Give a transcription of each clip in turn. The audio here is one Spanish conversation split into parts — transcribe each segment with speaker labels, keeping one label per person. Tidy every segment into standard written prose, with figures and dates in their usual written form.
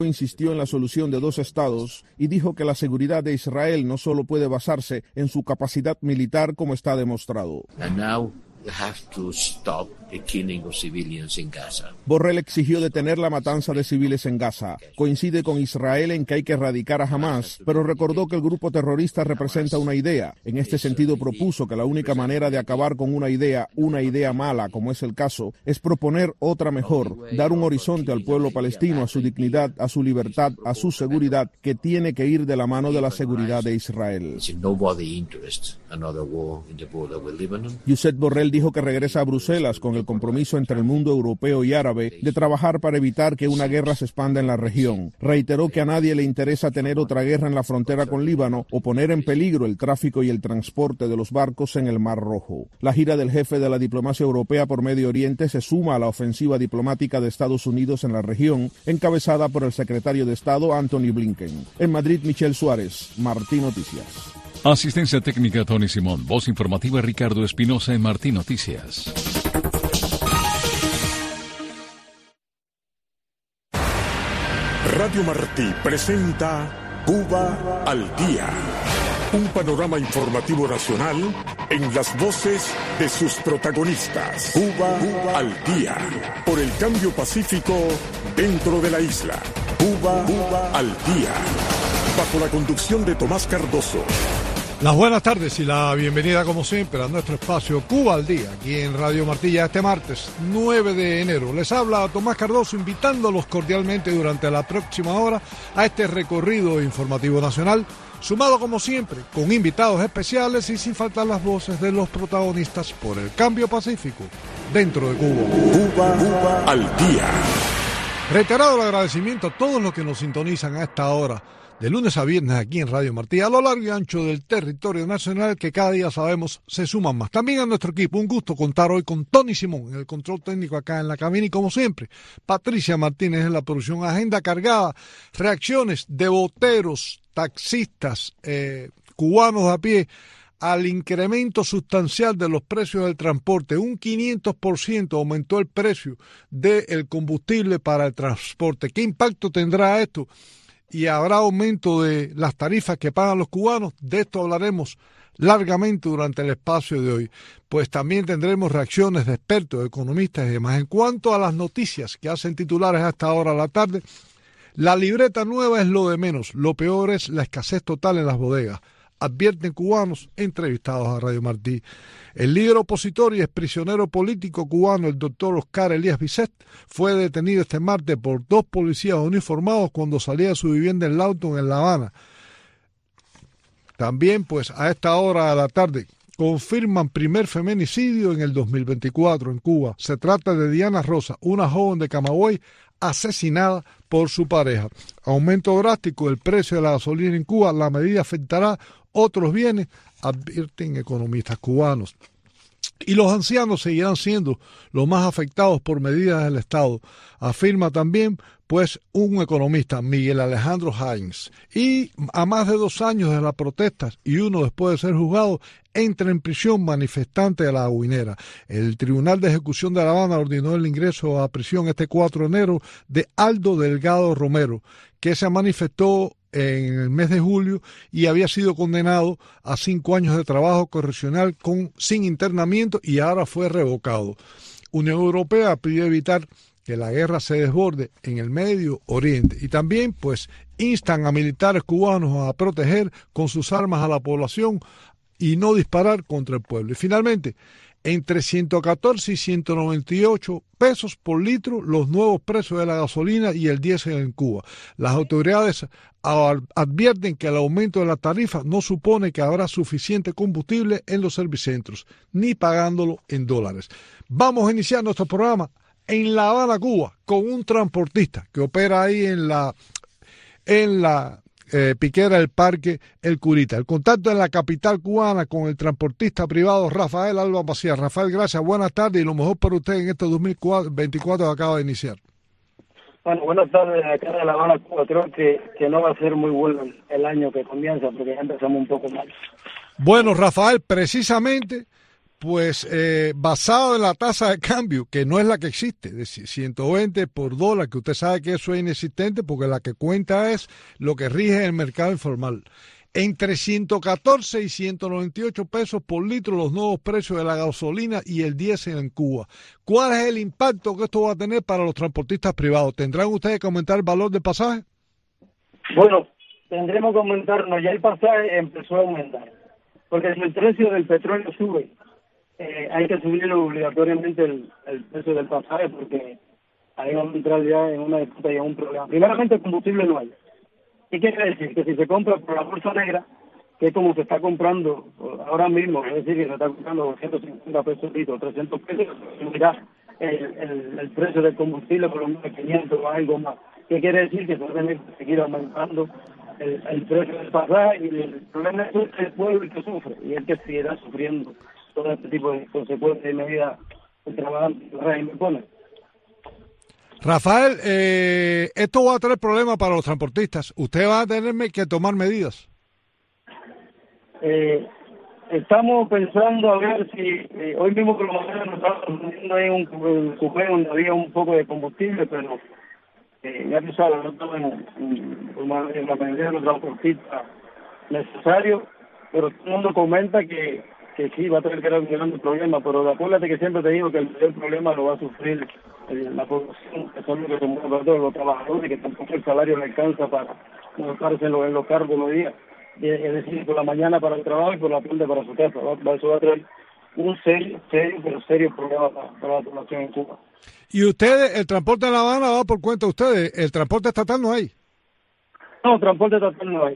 Speaker 1: insistió en la solución de dos estados y dijo que la seguridad de Israel no solo puede basarse en su capacidad militar como está demostrado. Borrell exigió detener la matanza de civiles en Gaza. Coincide con Israel en que hay que erradicar a Hamás, pero recordó que el grupo terrorista representa una idea. En este sentido propuso que la única manera de acabar con una idea mala, como es el caso, es proponer otra mejor, dar un horizonte al pueblo palestino, a su dignidad, a su libertad, a su seguridad, que tiene que ir de la mano de la seguridad de Israel. Josep Borrell dijo que regresa a Bruselas con el compromiso entre el mundo europeo y árabe de trabajar para evitar que una guerra se expanda en la región. Reiteró que a nadie le interesa tener otra guerra en la frontera con Líbano o poner en peligro el tráfico y el transporte de los barcos en el Mar Rojo. La gira del jefe de la diplomacia europea por Medio Oriente se suma a la ofensiva diplomática de Estados Unidos en la región, encabezada por el secretario de Estado Anthony Blinken. En Madrid, Michelle Suárez, Martí Noticias.
Speaker 2: Asistencia técnica Tony Simón, voz informativa Ricardo Espinosa en Martí Noticias.
Speaker 3: Radio Martí presenta Cuba al Día, un panorama informativo nacional en las voces de sus protagonistas. Cuba al Día, por el cambio pacífico dentro de la isla. Cuba al Día, bajo la conducción de Tomás Cardoso.
Speaker 4: Las buenas tardes y la bienvenida como siempre a nuestro espacio Cuba al Día, aquí en Radio Martilla este martes 9 de enero. Les habla Tomás Cardoso invitándolos cordialmente durante la próxima hora a este recorrido informativo nacional, sumado como siempre con invitados especiales y sin faltar las voces de los protagonistas por el cambio pacífico dentro de Cuba.
Speaker 3: Cuba al Día.
Speaker 4: Reiterado el agradecimiento a todos los que nos sintonizan a esta hora, de lunes a viernes aquí en Radio Martí, a lo largo y ancho del territorio nacional, que cada día sabemos se suman más. También a nuestro equipo, un gusto contar hoy con Tony Simón en el control técnico acá en la cabina y como siempre, Patricia Martínez en la producción. Agenda cargada, reacciones de boteros, taxistas, cubanos a pie, al incremento sustancial de los precios del transporte. Un 500% aumentó el precio del combustible para el transporte. ¿Qué impacto tendrá esto? Y habrá aumento de las tarifas que pagan los cubanos. De esto hablaremos largamente durante el espacio de hoy. Pues también tendremos reacciones de expertos, economistas y demás. En cuanto a las noticias que hacen titulares a esta hora de la tarde, la libreta nueva es lo de menos. Lo peor es la escasez total en las bodegas, advierten cubanos entrevistados a Radio Martí. El líder opositor y exprisionero político cubano, el doctor Oscar Elías Bisset, fue detenido este martes por dos policías uniformados cuando salía de su vivienda en Lawton, en La Habana. También, pues, a esta hora de la tarde, confirman primer feminicidio en el 2024 en Cuba. Se trata de Diana Rosa, una joven de Camagüey, asesinada por su pareja. Aumento drástico del precio de la gasolina en Cuba. La medida afectará otros bienes, advierten economistas cubanos. Y los ancianos seguirán siendo los más afectados por medidas del Estado, afirma también pues un economista, Miguel Alejandro Hines. Y a más de 2 años de las protestas y uno después de ser juzgado, entra en prisión manifestante de La Guinera. El Tribunal de Ejecución de La Habana ordenó el ingreso a prisión este 4 de enero de Aldo Delgado Romero, que se manifestó en el mes de julio y había sido condenado a 5 años de trabajo correccional sin internamiento y ahora fue revocado. Unión Europea pidió evitar que la guerra se desborde en el Medio Oriente y también pues instan a militares cubanos a proteger con sus armas a la población y no disparar contra el pueblo. Y finalmente, entre 114 y 198 pesos por litro los nuevos precios de la gasolina y el diésel en Cuba. Las autoridades advierten que el aumento de la tarifa no supone que habrá suficiente combustible en los servicentros, ni pagándolo en dólares. Vamos a iniciar nuestro programa en La Habana, Cuba, con un transportista que opera ahí en la piquera del Parque El Curita. El contacto en la capital cubana con el transportista privado Rafael Alba Macías. Rafael, gracias, buenas tardes y lo mejor para usted en este 2024 que acaba de iniciar.
Speaker 5: Bueno, buenas tardes acá de La Habana, Cuba. Creo que no va a ser muy bueno el año que comienza porque ya empezamos un poco mal.
Speaker 4: Bueno, Rafael, precisamente pues basado en la tasa de cambio, que no es la que existe, de 120 por dólar, que usted sabe que eso es inexistente porque la que cuenta es lo que rige el mercado informal. Entre 114 y 198 pesos por litro los nuevos precios de la gasolina y el diésel en Cuba. ¿Cuál es el impacto que esto va a tener para los transportistas privados? ¿Tendrán ustedes que aumentar el valor del pasaje?
Speaker 5: Bueno, tendremos que aumentarnos. Ya el pasaje empezó a aumentar. Porque si el precio del petróleo sube, hay que subir obligatoriamente el precio del pasaje porque ahí vamos a entrar ya en una disputa y en un problema. Primeramente, el combustible no hay. ¿Qué quiere decir? Que si se compra por la bolsa negra, que es como se está comprando ahora mismo, es decir, que se está comprando 250 pesos litro, 300 pesos, subirá el precio del combustible por lo menos 500 o algo más. ¿Qué quiere decir? Que se va a tener que seguir aumentando el precio del pasaje y el problema es que el pueblo el que sufre y el que seguirá sufriendo todo este tipo de consecuencias y medidas que trabajan el régimen pone.
Speaker 4: Rafael, esto va a traer problemas para los transportistas. Usted va a tener que tomar medidas.
Speaker 5: Estamos pensando a ver si hoy mismo por lo menos nos estamos poniendo ahí un cupé donde había un poco de combustible, pero ya que sabes, no estamos en la mayoría de los transportistas necesarios, pero todo el mundo comenta que sí va a tener que ir resolviendo el problema, pero acuérdate que siempre te digo que el mayor problema lo va a sufrir la población, que son los que se mueven para todos los trabajadores, que tampoco el salario le alcanza para montarse en los cargos los días, es decir, por la mañana para el trabajo y por la tarde para su casa. Eso va a traer un serio problema para la población en Cuba.
Speaker 4: ¿Y ustedes, el transporte en La Habana va por cuenta de ustedes? ¿El transporte estatal no hay?
Speaker 5: No, transporte estatal no hay.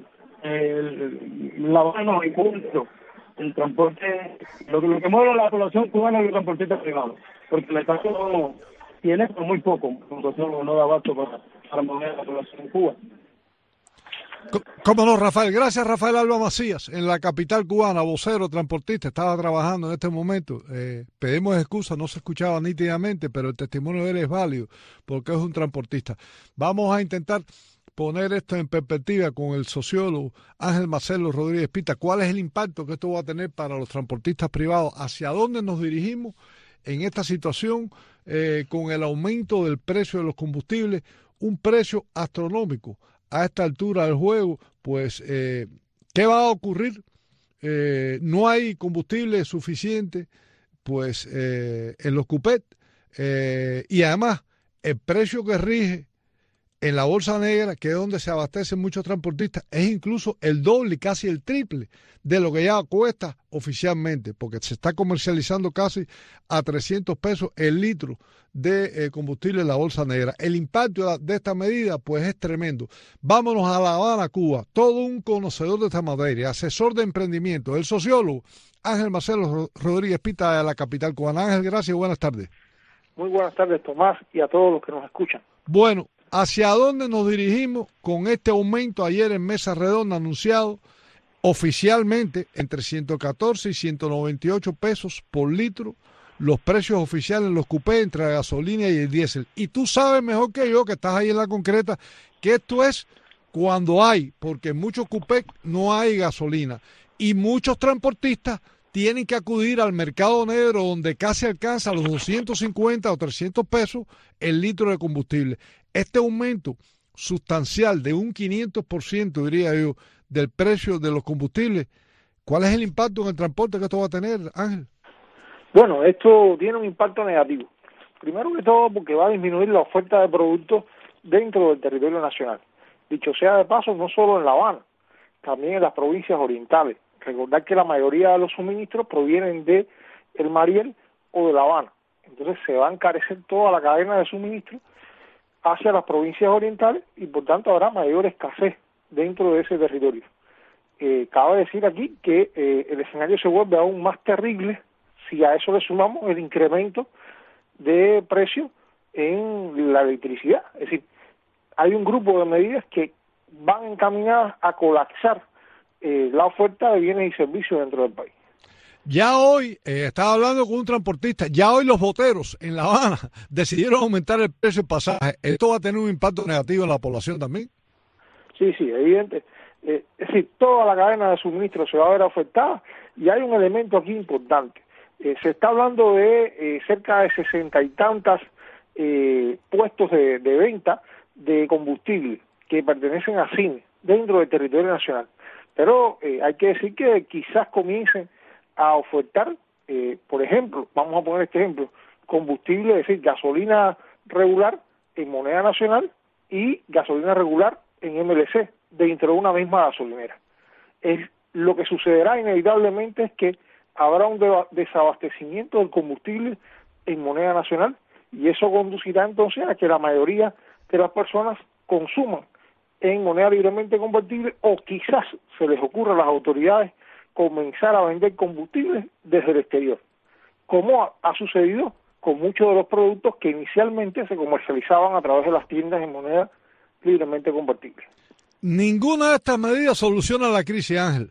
Speaker 5: La Habana no hay punto. El transporte, lo que mueve a la población cubana es el transportista privado, porque el Estado no tiene pero muy poco, no da abasto para mover a la población en Cuba.
Speaker 4: ¿Cómo no, Rafael? Gracias, Rafael Alba Macías, en la capital cubana, vocero, transportista, estaba trabajando en este momento. Pedimos excusas, no se escuchaba nítidamente, pero el testimonio de él es válido, porque es un transportista. Vamos a intentar poner esto en perspectiva con el sociólogo Ángel Marcelo Rodríguez Pita. ¿Cuál es el impacto que esto va a tener para los transportistas privados? ¿Hacia dónde nos dirigimos en esta situación con el aumento del precio de los combustibles? Un precio astronómico a esta altura del juego. Pues, ¿qué va a ocurrir? No hay combustible suficiente pues en los cupés y además el precio que rige en la bolsa negra, que es donde se abastecen muchos transportistas, es incluso el doble, casi el triple de lo que ya cuesta oficialmente, porque se está comercializando casi a 300 pesos el litro de combustible en la bolsa negra. El impacto de esta medida pues es tremendo. Vámonos a La Habana, Cuba. Todo un conocedor de esta materia, asesor de emprendimiento, el sociólogo Ángel Marcelo Rodríguez Pita de la capital cubana. Ángel, gracias y buenas tardes.
Speaker 6: Muy buenas tardes, Tomás, y a todos los que nos escuchan.
Speaker 4: Bueno, ¿hacia dónde nos dirigimos con este aumento ayer en mesa redonda anunciado oficialmente entre 114 y 198 pesos por litro? Los precios oficiales en los cupés entre la gasolina y el diésel. Y tú sabes mejor que yo, que estás ahí en la concreta, que esto es cuando hay, porque en muchos cupés no hay gasolina. Y muchos transportistas tienen que acudir al mercado negro donde casi alcanza los 250 o 300 pesos el litro de combustible. Este aumento sustancial de un 500%, diría yo, del precio de los combustibles, ¿cuál es el impacto en el transporte que esto va a tener, Ángel?
Speaker 6: Bueno, esto tiene un impacto negativo. Primero que todo porque va a disminuir la oferta de productos dentro del territorio nacional. Dicho sea de paso, no solo en La Habana, también en las provincias orientales. Recordar que la mayoría de los suministros provienen de el Mariel o de La Habana. Entonces se va a encarecer toda la cadena de suministro hacia las provincias orientales y por tanto habrá mayor escasez dentro de ese territorio. Cabe decir aquí que el escenario se vuelve aún más terrible si a eso le sumamos el incremento de precio en la electricidad. Es decir, hay un grupo de medidas que van encaminadas a colapsar la oferta de bienes y servicios dentro del país.
Speaker 4: Ya hoy, estaba hablando con un transportista, ya hoy los boteros en La Habana decidieron aumentar el precio del pasaje. ¿Esto va a tener un impacto negativo en la población también?
Speaker 6: Sí, evidente. Es decir, toda la cadena de suministro se va a ver afectada y hay un elemento aquí importante. Se está hablando de cerca de 60 y tantas puestos de venta de combustible que pertenecen a CIN dentro del territorio nacional. Pero hay que decir que quizás comiencen a ofertar, por ejemplo, vamos a poner este ejemplo, combustible, es decir, gasolina regular en moneda nacional y gasolina regular en MLC dentro de una misma gasolinera. Lo que sucederá inevitablemente es que habrá un desabastecimiento del combustible en moneda nacional y eso conducirá entonces a que la mayoría de las personas consuman en moneda libremente convertible, o quizás se les ocurra a las autoridades comenzar a vender combustible desde el exterior, como ha sucedido con muchos de los productos que inicialmente se comercializaban a través de las tiendas en moneda libremente convertible.
Speaker 4: Ninguna de estas medidas soluciona la crisis, Ángel.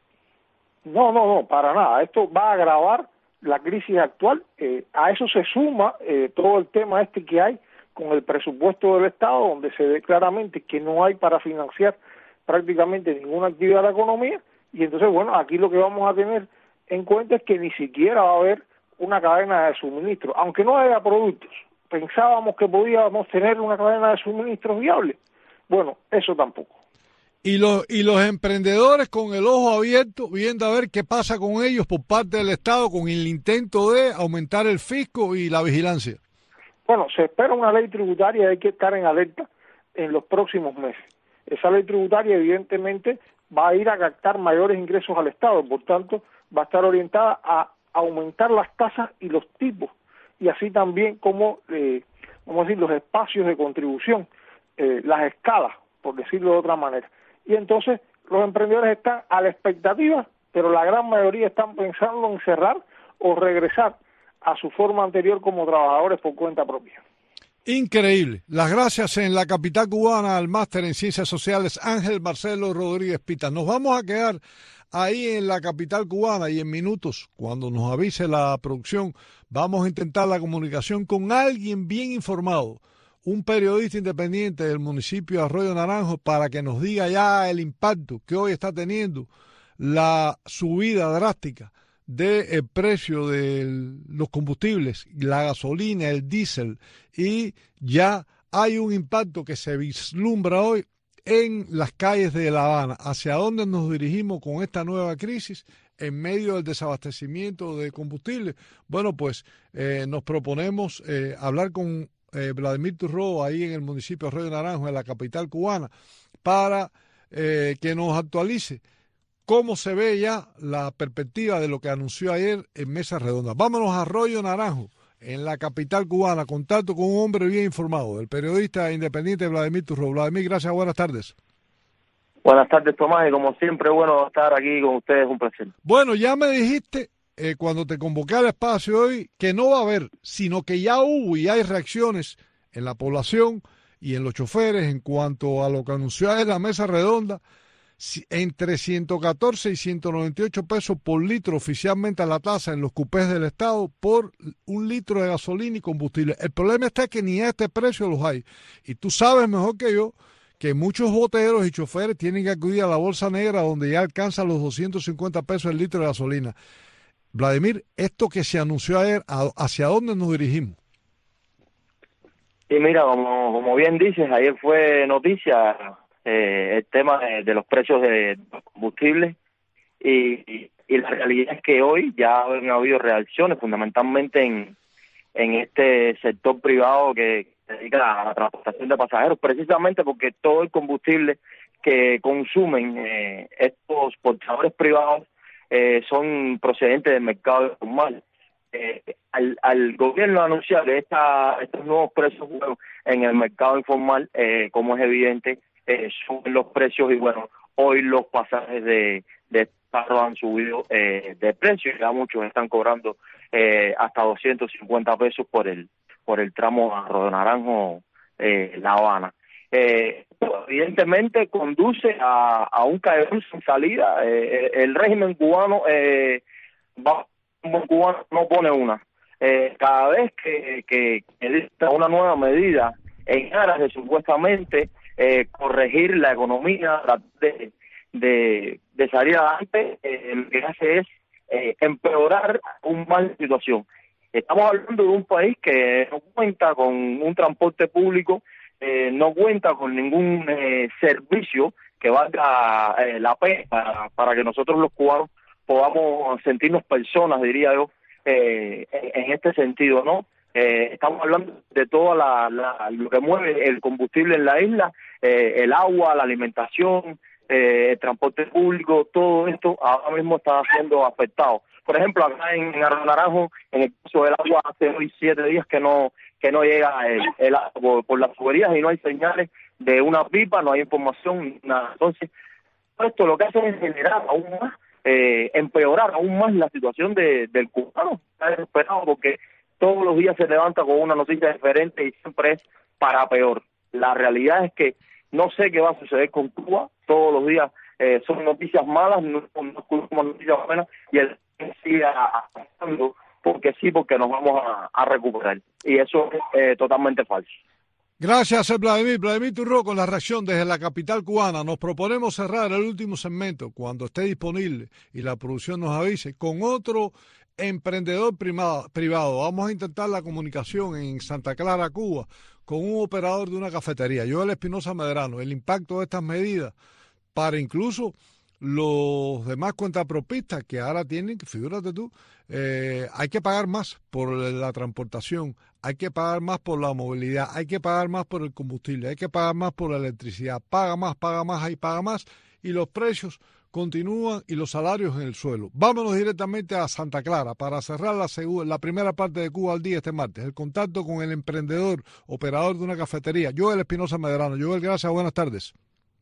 Speaker 6: No, para nada. Esto va a agravar la crisis actual. A eso se suma todo el tema que hay con el presupuesto del Estado, donde se ve claramente que no hay para financiar prácticamente ninguna actividad de la economía, y entonces, bueno, aquí lo que vamos a tener en cuenta es que ni siquiera va a haber una cadena de suministro, aunque no haya productos. Pensábamos que podíamos tener una cadena de suministros viable. Bueno, eso tampoco.
Speaker 4: Y los emprendedores con el ojo abierto, viendo a ver qué pasa con ellos por parte del Estado, con el intento de aumentar el fisco y la vigilancia.
Speaker 6: Bueno, se espera una ley tributaria y hay que estar en alerta en los próximos meses. Esa ley tributaria evidentemente va a ir a captar mayores ingresos al Estado, por tanto va a estar orientada a aumentar las tasas y los tipos, y así también como, vamos a decir, los espacios de contribución, las escalas, por decirlo de otra manera. Y entonces los emprendedores están a la expectativa, pero la gran mayoría están pensando en cerrar o regresar a su forma anterior como trabajadores por cuenta propia.
Speaker 4: Increíble. Las gracias en la capital cubana al máster en Ciencias Sociales Ángel Marcelo Rodríguez Pita. Nos vamos a quedar ahí en la capital cubana y en minutos, cuando nos avise la producción, vamos a intentar la comunicación con alguien bien informado, un periodista independiente del municipio de Arroyo Naranjo, para que nos diga ya el impacto que hoy está teniendo la subida drástica del precio de los combustibles, la gasolina, el diésel, y ya hay un impacto que se vislumbra hoy en las calles de La Habana. ¿Hacia dónde nos dirigimos con esta nueva crisis en medio del desabastecimiento de combustible? Bueno, pues nos proponemos hablar con Vladimir Turró ahí en el municipio de Arroyo Naranjo, en la capital cubana, para que nos actualice cómo se ve ya la perspectiva de lo que anunció ayer en Mesa Redonda. Vámonos a Arroyo Naranjo, en la capital cubana, contacto con un hombre bien informado, el periodista independiente Vladimir Turró. Vladimir, gracias, buenas tardes.
Speaker 7: Buenas tardes, Tomás, y como siempre, bueno estar aquí con ustedes, un placer.
Speaker 4: Bueno, ya me dijiste cuando te convoqué al espacio hoy que no va a haber, sino que ya hubo y hay reacciones en la población y en los choferes en cuanto a lo que anunció ayer la Mesa Redonda, entre 114 y 198 pesos por litro oficialmente a la tasa en los cupés del Estado por un litro de gasolina y combustible. El problema está que ni a este precio los hay. Y tú sabes mejor que yo que muchos boteros y choferes tienen que acudir a la bolsa negra, donde ya alcanza los 250 pesos el litro de gasolina. Vladimir, esto que se anunció ayer, ¿hacia dónde nos dirigimos?
Speaker 7: Y mira, como bien dices, ayer fue noticia el tema de los precios de los combustibles y la realidad es que hoy ya han habido reacciones fundamentalmente en este sector privado que se dedica a la transportación de pasajeros, precisamente porque todo el combustible que consumen estos portadores privados son procedentes del mercado informal. Al gobierno anunciar estos nuevos precios en el mercado informal, como es evidente, suben los precios y bueno, hoy los pasajes de carro han subido de precio y ya muchos están cobrando hasta 250 pesos por el tramo Arroyo Naranjo La Habana. Evidentemente conduce a un callejón sin salida. El régimen cubano no pone una. Cada vez que dicta una nueva medida en aras de supuestamente corregir la economía, de salir adelante, lo que hace es empeorar aún más la situación. Estamos hablando de un país que no cuenta con un transporte público, no cuenta con ningún servicio que valga la pena para que nosotros los cubanos podamos sentirnos personas, diría yo, en este sentido, ¿no? Estamos hablando de toda lo que mueve el combustible en la isla, el agua, la alimentación, el transporte público, todo esto ahora mismo está siendo afectado. Por ejemplo, acá en Arroyo Naranjo, en el caso del agua, hace hoy 7 días que no llega el agua por las tuberías y no hay señales de una pipa, no hay información, nada. Entonces, esto lo que hace es generar aún más, empeorar aún más la situación del cubano. Está desesperado porque todos los días se levanta con una noticia diferente y siempre es para peor. La realidad es que no sé qué va a suceder con Cuba. Todos los días son noticias malas, no escuchamos noticias buenas y el sigue afectando porque nos vamos a recuperar. Y eso es totalmente falso.
Speaker 4: Gracias, Vladimir Turró, con la reacción desde la capital cubana. Nos proponemos cerrar el último segmento, cuando esté disponible y la producción nos avise, con otro emprendedor privado. Vamos a intentar la comunicación en Santa Clara, Cuba, con un operador de una cafetería, Joel Espinosa Medrano. El impacto de estas medidas para incluso los demás cuentapropistas que ahora tienen, figúrate tú, hay que pagar más por la transportación, hay que pagar más por la movilidad, hay que pagar más por el combustible, hay que pagar más por la electricidad, paga más, y los precios continúan y los salarios en el suelo. Vámonos directamente a Santa Clara para cerrar la primera parte de Cuba al Día este martes. El contacto con el emprendedor, operador de una cafetería, Joel Espinosa Medrano. Joel, gracias, buenas tardes.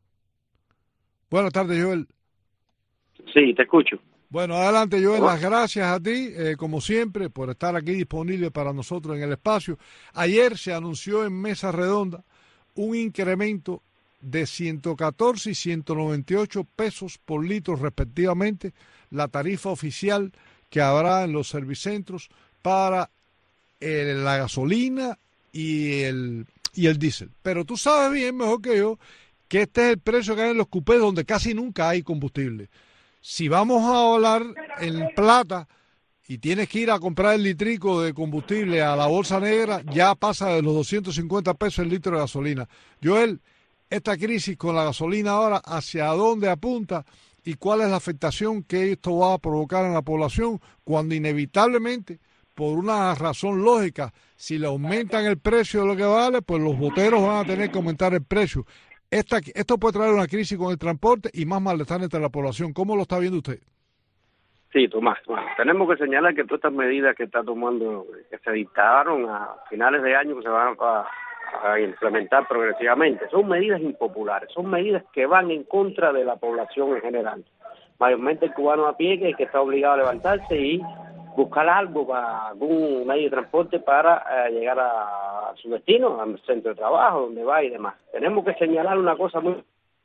Speaker 4: Buenas tardes, Joel.
Speaker 8: Sí, te escucho.
Speaker 4: Bueno, adelante, Joel, las gracias a ti, como siempre, por estar aquí disponible para nosotros en el espacio. Ayer se anunció en Mesa Redonda un incremento de 114 y 198 pesos por litro respectivamente, la tarifa oficial que habrá en los servicentros para la gasolina y el diésel. Pero tú sabes bien, mejor que yo, que este es el precio que hay en los cupés donde casi nunca hay combustible. Si vamos a hablar en plata y tienes que ir a comprar el litrico de combustible a la bolsa negra, ya pasa de los 250 pesos el litro de gasolina. Joel, esta crisis con la gasolina ahora, ¿hacia dónde apunta y cuál es la afectación que esto va a provocar en la población cuando inevitablemente, por una razón lógica, si le aumentan el precio de lo que vale, pues los boteros van a tener que aumentar el precio? Esto puede traer una crisis con el transporte y más malestar entre la población. ¿Cómo lo está viendo usted?
Speaker 8: Sí, Tomás. Bueno, tenemos que señalar que todas estas medidas que está tomando, que se dictaron a finales de año, que se van a implementar progresivamente, son medidas impopulares, son medidas que van en contra de la población en general. Mayormente el cubano a pie, que está obligado a levantarse y buscar algo para algún medio de transporte para llegar a su destino, al centro de trabajo, donde va y demás. Tenemos que señalar una cosa muy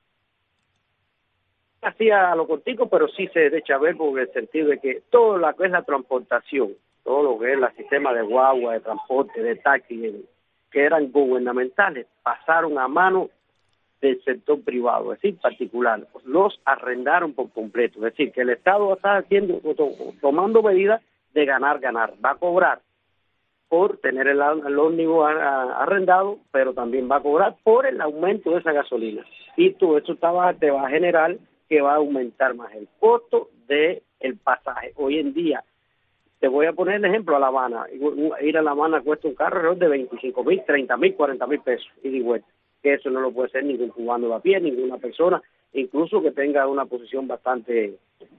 Speaker 8: así a lo cortico, pero sí se deja ver por el sentido de que todo lo que es la transportación, todo lo que es el sistema de guagua, de transporte, de taxi, que eran gubernamentales, pasaron a mano del sector privado, es decir, particular, los arrendaron por completo, es decir, que el Estado está tomando medidas de ganar, va a cobrar por tener el ómnibus arrendado, pero también va a cobrar por el aumento de esa gasolina. Y todo eso te va a generar que va a aumentar más el costo del pasaje. Hoy en día, te voy a poner el ejemplo a La Habana. Ir a La Habana cuesta un carro alrededor de 25,000, 30,000, 40,000 pesos, y de vuelta. Que eso no lo puede hacer ningún cubano de a pie, ninguna persona, incluso que tenga una posición bastante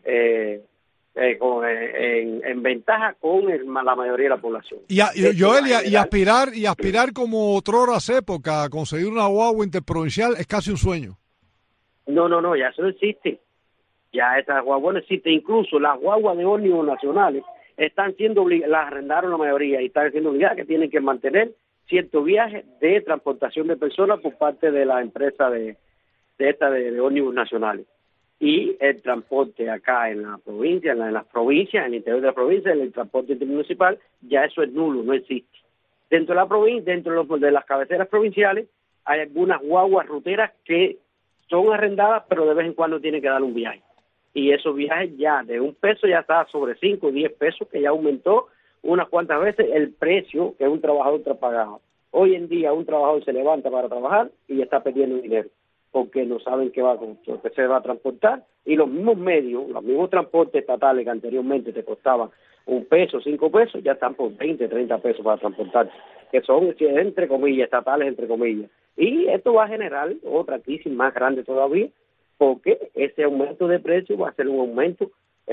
Speaker 8: en ventaja con la mayoría de la población.
Speaker 4: Joel, aspirar como otroras época a conseguir una guagua interprovincial es casi un sueño.
Speaker 8: No, ya eso no existe. Ya esas guaguas no existen. Incluso las guaguas de ómnibus nacionales están siendo las arrendaron la mayoría y están siendo obligadas que tienen que mantener ciertos viajes de transportación de personas por parte de la empresa de ómnibus nacionales. Y el transporte acá en la provincia, en las provincias, en el interior de la provincia, el transporte intermunicipal, ya eso es nulo, no existe. Dentro de la provincia, de las cabeceras provinciales, hay algunas guaguas ruteras que son arrendadas, pero de vez en cuando tienen que dar un viaje. y esos viajes ya de $1 ya está sobre 5 o 10 pesos, que ya aumentó unas cuantas veces el precio que un trabajador pagaba. Hoy en día un trabajador se levanta para trabajar y está perdiendo dinero, porque no saben qué se va a transportar, y los mismos medios, los mismos transportes estatales que anteriormente te costaban $1, 5 pesos, ya están por 20, 30 pesos para transportarse, que son, entre comillas, estatales, entre comillas. Y esto va a generar otra crisis más grande todavía, porque ese aumento de precio va a ser un aumento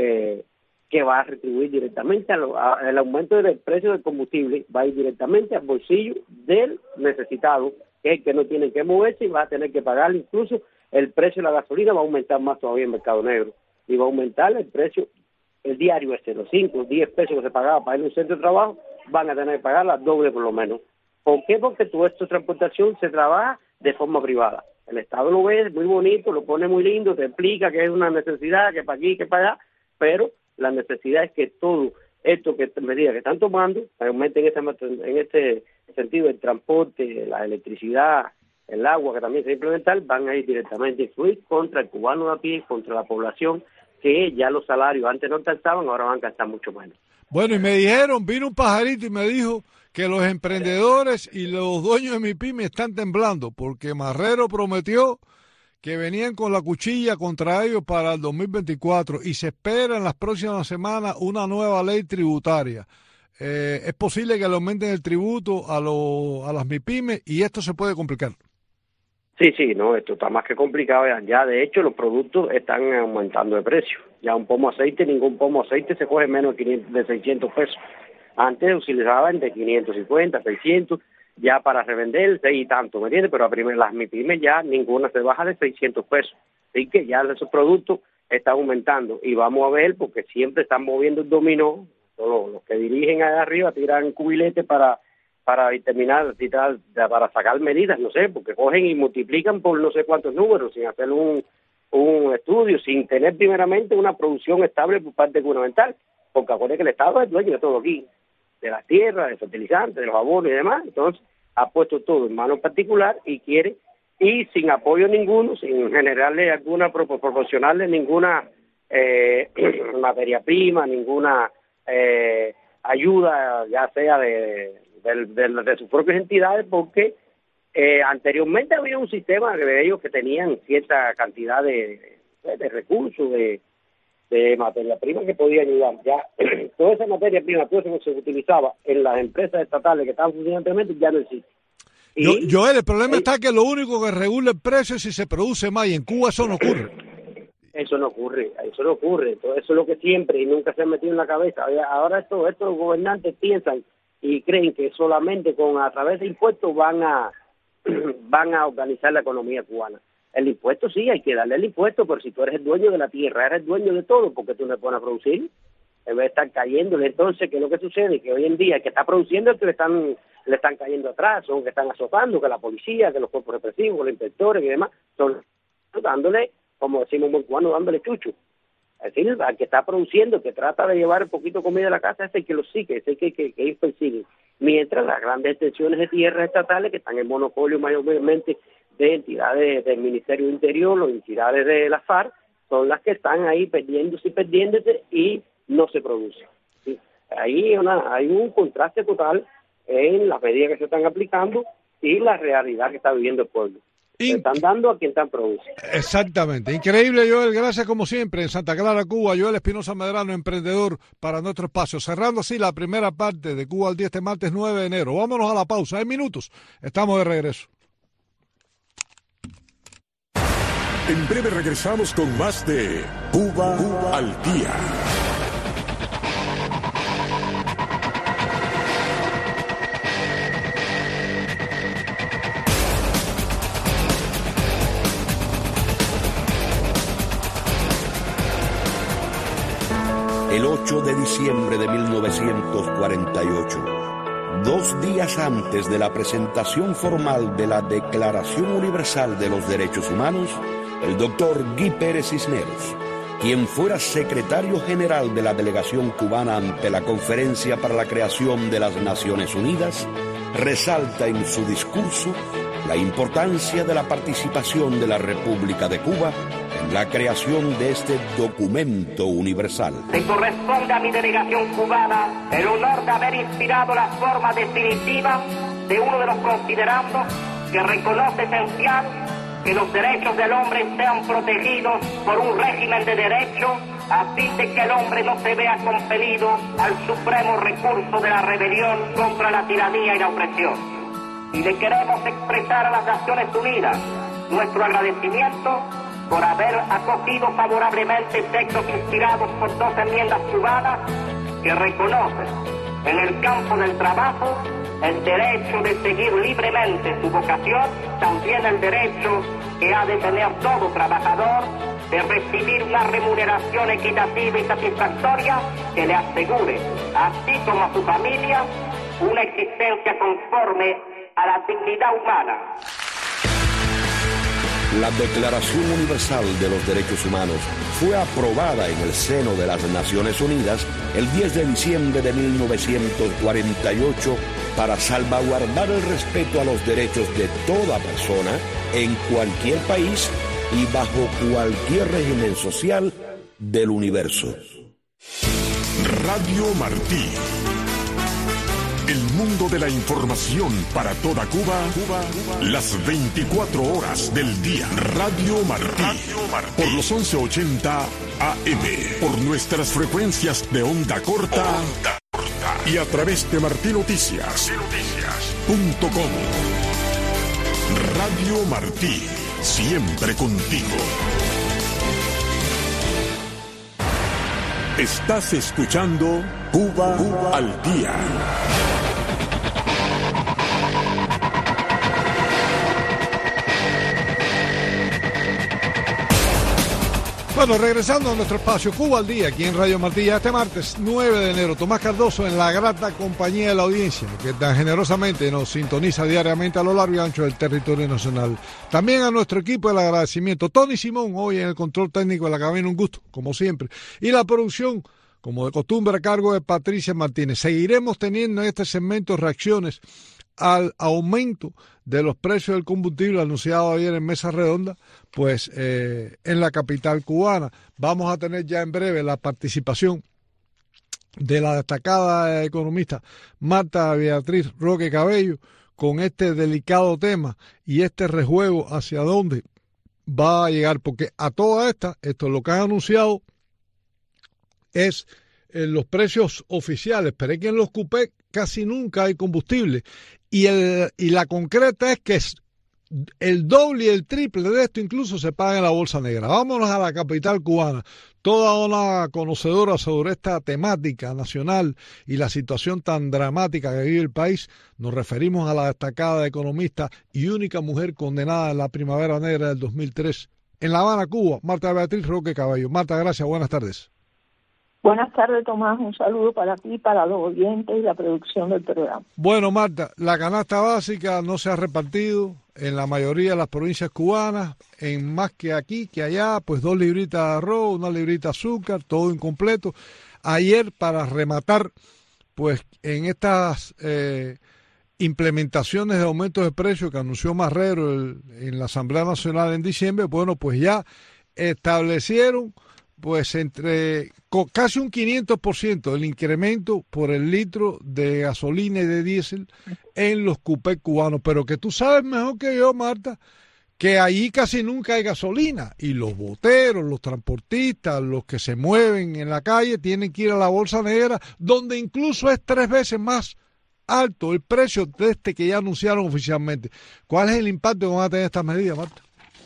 Speaker 8: que va a retribuir directamente el aumento del precio del combustible, va a ir directamente al bolsillo del necesitado, que es el que no tiene que moverse y va a tener que pagar. Incluso el precio de la gasolina va a aumentar más todavía en el mercado negro, y va a aumentar el precio, el diario los 5 o 10 pesos que se pagaba para ir a un centro de trabajo, van a tener que pagar la doble por lo menos. ¿Por qué? Porque todo esto de transportación se trabaja de forma privada. El Estado lo ve muy bonito, lo pone muy lindo, te explica que es una necesidad, que para aquí, que para allá, pero la necesidad es que todo esto que medidas que están tomando aumenten en este sentido el transporte, la electricidad, el agua, que también se va a implementar, van a ir directamente a influir contra el cubano de a pie, contra la población, que ya los salarios antes no alcanzaban, ahora van a alcanzar mucho menos.
Speaker 4: Bueno, y me dijeron, vino un pajarito y me dijo que los emprendedores y los dueños de MIPYME están temblando, porque Marrero prometió que venían con la cuchilla contra ellos para el 2024 y se espera en las próximas semanas una nueva ley tributaria. Es posible que le aumenten el tributo a las MIPYME y esto se puede complicar.
Speaker 8: Sí, no, esto está más que complicado ya. De hecho, los productos están aumentando de precio. Ya un pomo de aceite, ningún pomo de aceite se coge menos de 600 pesos. Antes se utilizaban de 550, 600, ya para revender 6 y tanto, ¿me entiendes? Pero las MIPYME ya ninguna se baja de 600 pesos. Así que ya esos productos están aumentando y vamos a ver, porque siempre están moviendo el dominó. Los que dirigen allá arriba tiran cubilete para determinar, para sacar medidas, no sé, porque cogen y multiplican por no sé cuántos números sin hacer un estudio, sin tener primeramente una producción estable por parte gubernamental, porque acuérdense que el Estado es el dueño de todo aquí, de las tierras, de fertilizantes, de los abonos y demás. Entonces ha puesto todo en manos particular y quiere, y sin apoyo ninguno, sin generarle proporcionarle ninguna materia prima, ninguna ayuda, ya sea de sus propias entidades, porque anteriormente había un sistema de ellos que tenían cierta cantidad de recursos, de materia prima que podía ayudar. Ya toda esa materia prima, todo eso que se utilizaba en las empresas estatales que estaban funcionando anteriormente, ya no existe.
Speaker 4: Joel, el problema está que lo único que regula el precio es si se produce más, y en Cuba eso no ocurre.
Speaker 8: Eso no ocurre. Todo eso es lo que siempre y nunca se ha metido en la cabeza. Ahora estos gobernantes piensan y creen que solamente a través de impuestos van a organizar la economía cubana. El impuesto sí, hay que darle el impuesto, pero si tú eres el dueño de la tierra, eres el dueño de todo, ¿por qué tú no te pones a producir? En vez de estar cayéndole. Entonces, ¿qué es lo que sucede? Que hoy en día el que está produciendo es que le están cayendo atrás, son que están azotando, que la policía, que los cuerpos represivos, los inspectores y demás, son dándole, como decimos en buen cubano, dándole chucho. Es decir, al que está produciendo, que trata de llevar un poquito de comida a la casa, es el que lo sigue, es el que ellos persiguen. Mientras las grandes extensiones de tierras estatales, que están en monopolio mayormente de entidades del Ministerio del Interior, o entidades de la FARC, son las que están ahí perdiéndose y no se produce. ¿Sí? Ahí hay un contraste total en las medidas que se están aplicando y la realidad que está viviendo el pueblo. Se están dando a quien están produciendo.
Speaker 4: Exactamente. Increíble, Joel. Gracias como siempre. En Santa Clara, Cuba, Joel Espinosa Medrano, emprendedor para nuestro espacio. Cerrando así la primera parte de Cuba al Día este martes 9 de enero. Vámonos a la pausa. En minutos estamos de regreso.
Speaker 3: En breve regresamos con más de Cuba al Día.
Speaker 9: El 8 de diciembre de 1948, 2 días antes de la presentación formal de la Declaración Universal de los Derechos Humanos, el doctor Guy Pérez Cisneros, quien fuera secretario general de la delegación cubana ante la Conferencia para la Creación de las Naciones Unidas, resalta en su discurso la importancia de la participación de la República de Cuba en la creación de este documento universal.
Speaker 10: Le corresponde a mi delegación cubana el honor de haber inspirado la forma definitiva de uno de los considerandos que reconoce esencial que los derechos del hombre sean protegidos por un régimen de derecho a fin de que el hombre no se vea compelido al supremo recurso de la rebelión contra la tiranía y la opresión. Y le queremos expresar a las Naciones Unidas nuestro agradecimiento por haber acogido favorablemente textos inspirados por 2 enmiendas cubanas que reconocen en el campo del trabajo el derecho de seguir libremente su vocación, también el derecho que ha de tener todo trabajador de recibir una remuneración equitativa y satisfactoria que le asegure, así como a su familia, una existencia conforme a la dignidad humana.
Speaker 9: La Declaración Universal de los Derechos Humanos fue aprobada en el seno de las Naciones Unidas el 10 de diciembre de 1948 para salvaguardar el respeto a los derechos de toda persona en cualquier país y bajo cualquier régimen social del universo.
Speaker 3: Radio Martí. El mundo de la información para toda Cuba, las 24 horas del día. Radio Martí. Por los 1180 AM. Por nuestras frecuencias de onda corta. Y a través de martinoticias.com. Radio Martí. Siempre contigo. Estás escuchando Cuba al Día.
Speaker 4: Bueno, regresando a nuestro espacio Cuba al Día, aquí en Radio Martí, este martes 9 de enero, Tomás Cardoso en la grata compañía de la audiencia, que tan generosamente nos sintoniza diariamente a lo largo y ancho del territorio nacional. También a nuestro equipo el agradecimiento. Tony Simón, hoy en el control técnico de la cabina, un gusto, como siempre. Y la producción, como de costumbre, a cargo de Patricia Martínez. Seguiremos teniendo en este segmento reacciones al aumento de los precios del combustible anunciado ayer en Mesa Redonda, pues en la capital cubana. Vamos a tener ya en breve la participación de la destacada economista Marta Beatriz Roque Cabello con este delicado tema y este rejuego hacia dónde va a llegar, porque a toda esto lo que han anunciado es los precios oficiales, pero es que en los cupés casi nunca hay combustible y la concreta es que el doble y el triple de esto incluso se paga en la bolsa negra. Vámonos a la capital cubana, toda una conocedora sobre esta temática nacional y la situación tan dramática que vive el país. Nos referimos a la destacada economista y única mujer condenada en la Primavera Negra del 2003 en La Habana, Cuba, Marta Beatriz Roque Cabello. Marta, gracias, buenas tardes.
Speaker 11: Buenas tardes, Tomás. Un saludo para ti, para los oyentes y la producción del programa.
Speaker 4: Bueno, Marta, la canasta básica no se ha repartido en la mayoría de las provincias cubanas, en más que aquí, que allá, pues 2 libritas de arroz, 1 librita de azúcar, todo incompleto. Ayer, para rematar, pues en estas implementaciones de aumentos de precios que anunció Marrero en la Asamblea Nacional en diciembre, bueno, pues ya establecieron pues casi un 500% el incremento por el litro de gasolina y de diésel en los cupés cubanos. Pero que tú sabes mejor que yo, Marta, que allí casi nunca hay gasolina. Y los boteros, los transportistas, los que se mueven en la calle tienen que ir a la bolsa negra, donde incluso es 3 veces más alto el precio de este que ya anunciaron oficialmente. ¿Cuál es el impacto que van a tener estas medidas, Marta?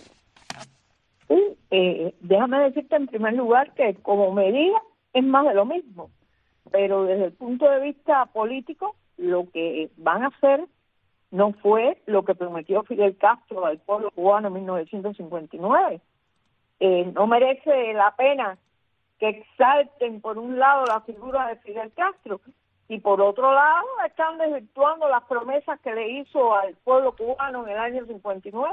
Speaker 11: Déjame decirte en primer lugar que como medida es más de lo mismo, pero desde el punto de vista político lo que van a hacer no fue lo que prometió Fidel Castro al pueblo cubano en 1959. No merece la pena que exalten por un lado la figura de Fidel Castro y por otro lado están desvirtuando las promesas que le hizo al pueblo cubano en el año 59.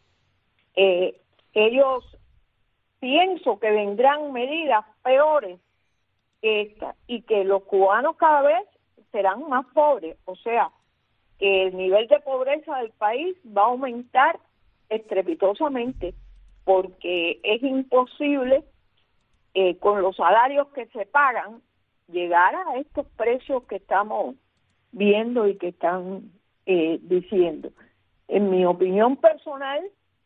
Speaker 11: Ellos pienso que vendrán medidas peores que esta y que los cubanos cada vez serán más pobres, o sea, que el nivel de pobreza del país va a aumentar estrepitosamente, porque es imposible con los salarios que se pagan llegar a estos precios que estamos viendo y que están diciendo. En mi opinión personal,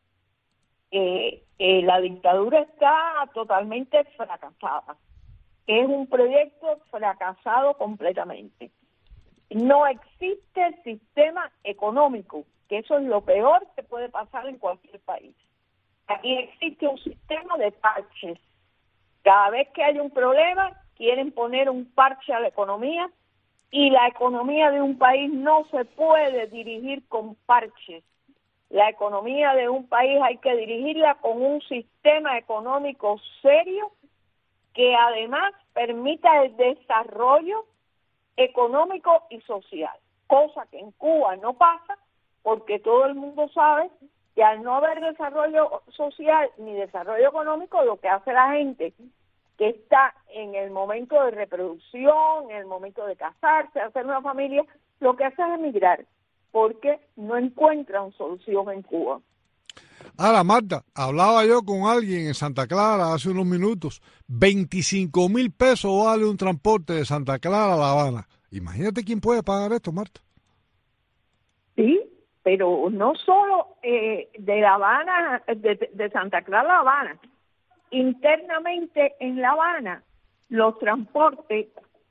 Speaker 11: la dictadura está totalmente fracasada. Es un proyecto fracasado completamente. No existe sistema económico, que eso es lo peor que puede pasar en cualquier país. Aquí existe un sistema de parches. Cada vez que hay un problema, quieren poner un parche a la economía, y la economía de un país no se puede dirigir con parches. La economía de un país hay que dirigirla con un sistema económico serio que además permita el desarrollo económico y social, cosa que en Cuba no pasa, porque todo el mundo sabe que al no haber desarrollo social ni desarrollo económico, lo que hace la gente que está en el momento de reproducción, en el momento de casarse, hacer una familia, lo que hace es emigrar, porque no encuentran solución en Cuba.
Speaker 4: Ahora, Marta, hablaba yo con alguien en Santa Clara hace unos minutos, 25,000 pesos vale un transporte de Santa Clara a La Habana. Imagínate quién puede pagar esto, Marta.
Speaker 11: Sí, pero no solo de La Habana, de Santa Clara a La Habana. Internamente en La Habana, los transportes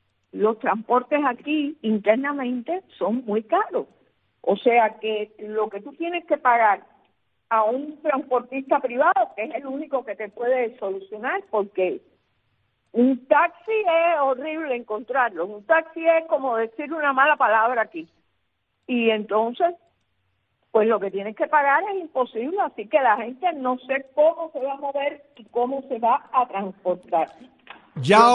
Speaker 11: aquí internamente son muy caros. O sea que lo que tú tienes que pagar a un transportista privado, que es el único que te puede solucionar, porque un taxi es horrible encontrarlo. Un taxi es como decir una mala palabra aquí. Y entonces, pues lo que tienes que pagar es imposible, así que la gente no sé cómo se va a mover y cómo se va a transportar.
Speaker 4: Ya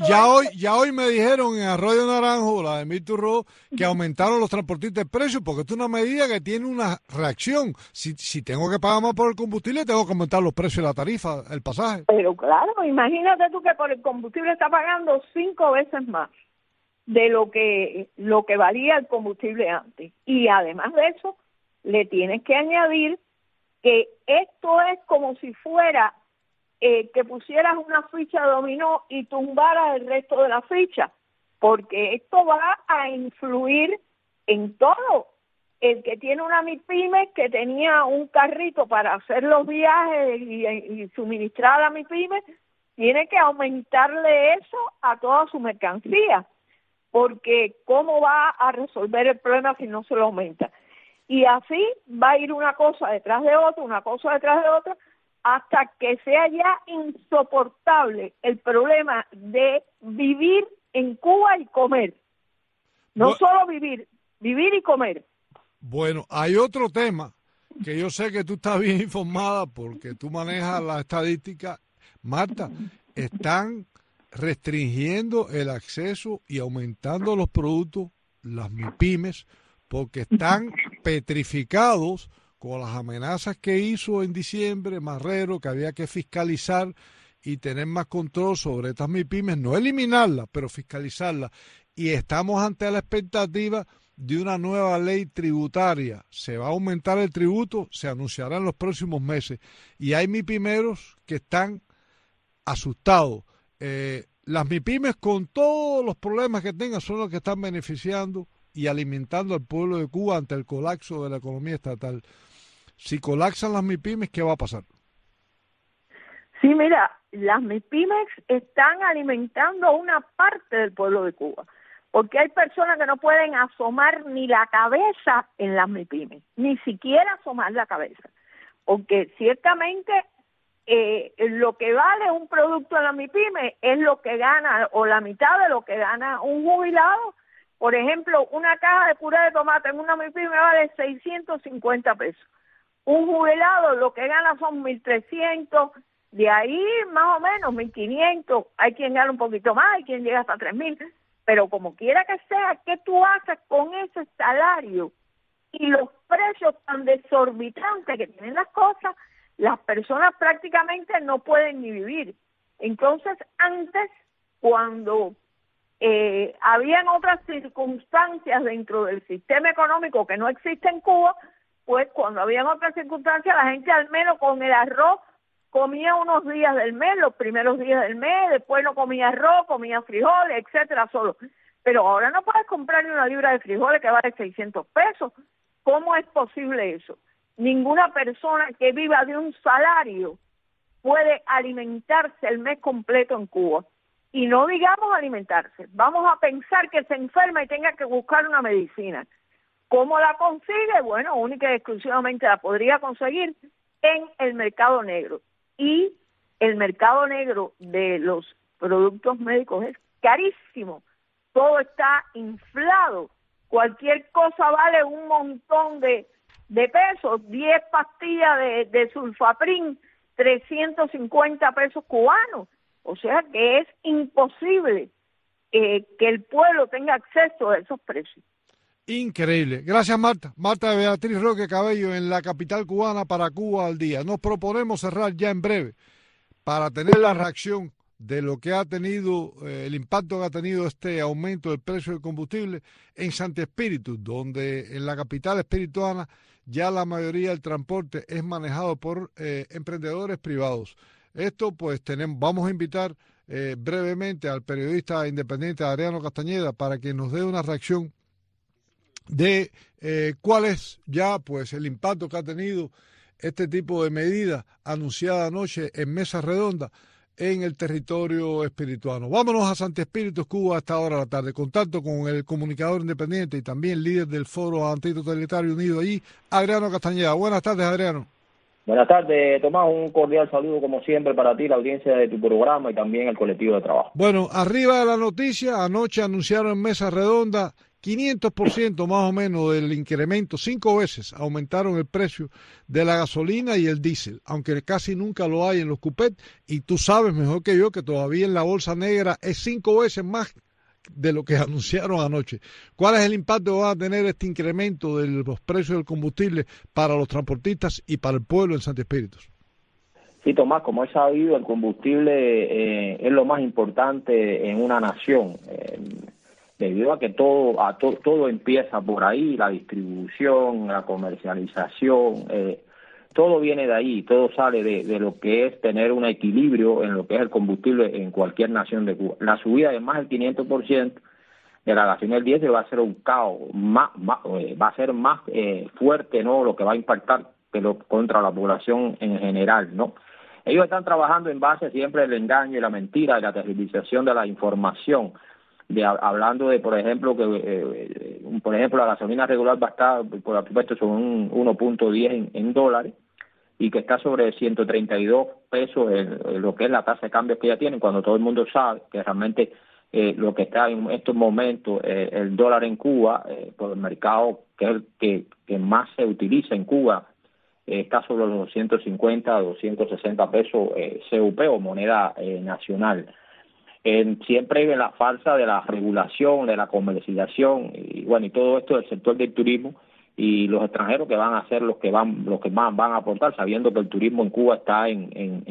Speaker 4: hoy me dijeron en Arroyo Naranjo, la de Miturro, que aumentaron los transportistas de precio, porque esto es una medida que tiene una reacción. Si tengo que pagar más por el combustible, tengo que aumentar los precios de la tarifa, el pasaje.
Speaker 11: Pero claro, imagínate tú que por el combustible está pagando 5 veces más de lo que valía el combustible antes. Y además de eso, le tienes que añadir que esto es como si fuera que pusieras una ficha de dominó y tumbaras el resto de la ficha, porque esto va a influir en todo. El que tiene una MIPYME, que tenía un carrito para hacer los viajes y suministrar a la MIPYME, tiene que aumentarle eso a toda su mercancía, porque ¿cómo va a resolver el problema si no se lo aumenta? Y así va a ir una cosa detrás de otra, una cosa detrás de otra, hasta que sea ya insoportable el problema de vivir en Cuba y comer. No solo vivir y comer.
Speaker 4: Bueno, hay otro tema que yo sé que tú estás bien informada porque tú manejas la estadística. Marta, están restringiendo el acceso y aumentando los productos, las MIPYMES, porque están petrificados con las amenazas que hizo en diciembre Marrero, que había que fiscalizar y tener más control sobre estas MIPYMES, no eliminarlas, pero fiscalizarlas. Y estamos ante la expectativa de una nueva ley tributaria. Se va a aumentar el tributo, se anunciará en los próximos meses. Y hay MIPYMEros que están asustados. Las MIPYMES, con todos los problemas que tengan, son los que están beneficiando y alimentando al pueblo de Cuba ante el colapso de la economía estatal. Si colapsan las MIPYMES, ¿qué va a pasar?
Speaker 11: Sí, mira, las MIPYMES están alimentando a una parte del pueblo de Cuba, porque hay personas que no pueden asomar ni la cabeza en las MIPYMES, ni siquiera asomar la cabeza, porque ciertamente lo que vale un producto en la MIPYME es lo que gana, o la mitad de lo que gana un jubilado. Por ejemplo, una caja de puré de tomate en una MIPYME vale 650 pesos. Un jubilado lo que gana son 1.300, de ahí más o menos 1.500. Hay quien gana un poquito más, hay quien llega hasta 3.000. Pero como quiera que sea, ¿qué tú haces con ese salario? Y los precios tan desorbitantes que tienen las cosas, las personas prácticamente no pueden ni vivir. Entonces, antes, cuando habían otras circunstancias dentro del sistema económico que no existe en Cuba, pues cuando habían otras circunstancias, la gente al menos con el arroz comía unos días del mes, los primeros días del mes, después no comía arroz, comía frijoles, etcétera, solo. Pero ahora no puedes comprar ni una libra de frijoles que vale 600 pesos. ¿Cómo es posible eso? Ninguna persona que viva de un salario puede alimentarse el mes completo en Cuba. Y no digamos alimentarse, vamos a pensar que se enferma y tenga que buscar una medicina. ¿Cómo la consigue? Bueno, única y exclusivamente la podría conseguir en el mercado negro. Y el mercado negro de los productos médicos es carísimo. Todo está inflado. Cualquier cosa vale un montón de pesos. 10 pastillas de sulfaprin, 350 pesos cubanos. O sea que es imposible que el pueblo tenga acceso a esos precios.
Speaker 4: Increíble. Gracias, Marta. Marta Beatriz Roque Cabello en la capital cubana para Cuba al día. Nos proponemos cerrar ya en breve para tener la reacción de lo que ha tenido, el impacto que ha tenido este aumento del precio del combustible en Santi Espíritu, donde en la capital espirituana ya la mayoría del transporte es manejado por emprendedores privados. Esto pues vamos a invitar brevemente al periodista independiente Adriano Castañeda para que nos dé una reacción de cuál es ya pues el impacto que ha tenido este tipo de medida anunciada anoche en Mesa Redonda en el territorio espirituano. Vámonos a Santi Espíritu, Cuba, a esta hora de la tarde. Contacto con el comunicador independiente y también líder del Foro Antitotalitario Unido allí, Adriano Castañeda. Buenas tardes, Adriano.
Speaker 12: Buenas tardes, Tomás. Un cordial saludo, como siempre, para ti, la audiencia de tu programa y también el colectivo de trabajo.
Speaker 4: Bueno, arriba de la noticia, anoche anunciaron en Mesa Redonda 500% más o menos del incremento, 5 veces aumentaron el precio de la gasolina y el diésel, aunque casi nunca lo hay en los cupés, y tú sabes mejor que yo que todavía en la bolsa negra es 5 veces más de lo que anunciaron anoche. ¿Cuál es el impacto que va a tener este incremento de los precios del combustible para los transportistas y para el pueblo en Santi Espíritu?
Speaker 12: Sí, Tomás, como es sabido, el combustible es lo más importante en una nación. Debido a que todo empieza por ahí, la distribución, la comercialización, todo viene de ahí, todo sale de lo que es tener un equilibrio en lo que es el combustible en cualquier nación de Cuba. La subida de más del 500% de la gasolina y el diésel va a ser un caos, va a ser más fuerte, ¿no? Lo que va a impactar contra la población en general, ¿no? Ellos están trabajando en base siempre al engaño y la mentira y la tergiversación de la información. Hablando de, por ejemplo, que por ejemplo la gasolina regular va a estar, por supuesto, sobre un 1.10 en dólares y que está sobre 132 pesos en lo que es la tasa de cambio que ya tienen, cuando todo el mundo sabe que realmente lo que está en estos momentos el dólar en Cuba, por el mercado que es el que más se utiliza en Cuba, está sobre los 250 a 260 pesos CUP o moneda nacional. Siempre en la farsa de la regulación, de la comercialización y bueno, y todo esto del sector del turismo y los extranjeros que van a ser los que más van a aportar, sabiendo que el turismo en Cuba está en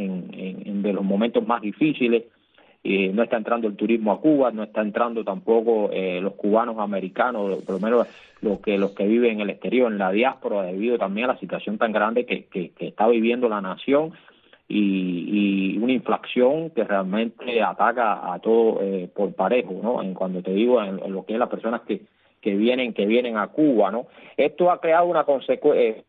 Speaker 12: de los momentos más difíciles. No está entrando el turismo a Cuba, no está entrando tampoco los cubanos americanos, por lo menos los que viven en el exterior, en la diáspora, debido también a la situación tan grande que está viviendo la nación. Y una inflación que realmente ataca a todo por parejo, ¿no? Cuando te digo en lo que es las personas que vienen a Cuba, ¿no? Esto ha creado una consecuencia